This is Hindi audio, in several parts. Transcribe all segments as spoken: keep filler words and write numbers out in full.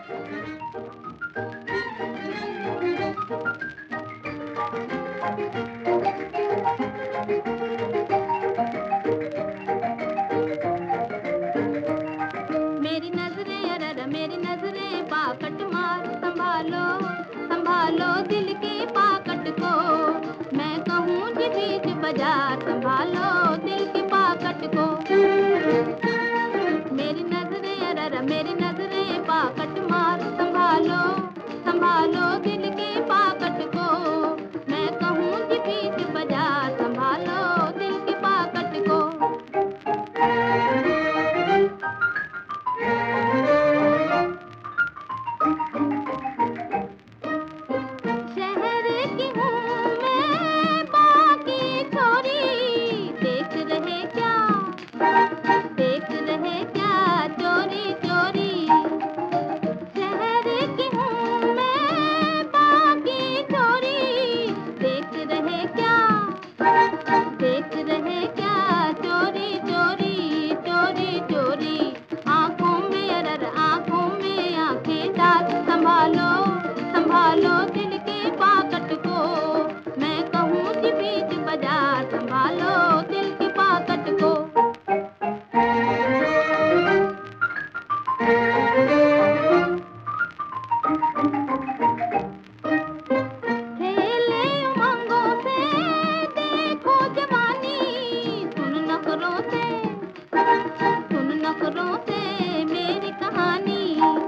मेरी नजरें अरर मेरी नजरें पाकट मार, संभालो संभालो दिल की पाकट को। मैं कहूँ जी बीच बाजार, संभालो दिल की पाकट को। मेरी नजरें अरर मेरी नजरें पाकट मार, संभालो संभालो दिल की पाकट को। मैं कहूँ जी बीच बाजार, संभालो दिल की पाकट को। शहर की हूँ मैं बाकी छोरी, देख रहे क्या देख रहे क्या चोरी चोरी। शहर की हूँ मैं बाकी छोरी, देख रहे क्या देख रहे क्या चोरी चोरी चोरी चोरी। आंखों में अरर आंखों में आंखें डाल, संभालो संभालो दिल की पाकट को। मैं कहूँ जी बीच बाजार, संभालो दिल की पाकट को। खेले उमंगों से देखो जवानी, सुन नखरों से सुन नखरों से मेरी कहानी।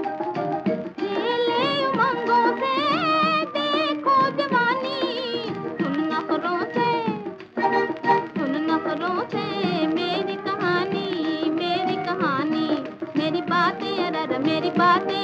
खेले उमंगों से देखो जवानी, सुन नखरों से सुन नखरों से मेरी कहानी मेरी कहानी। मेरी बातें अरर मेरी बातें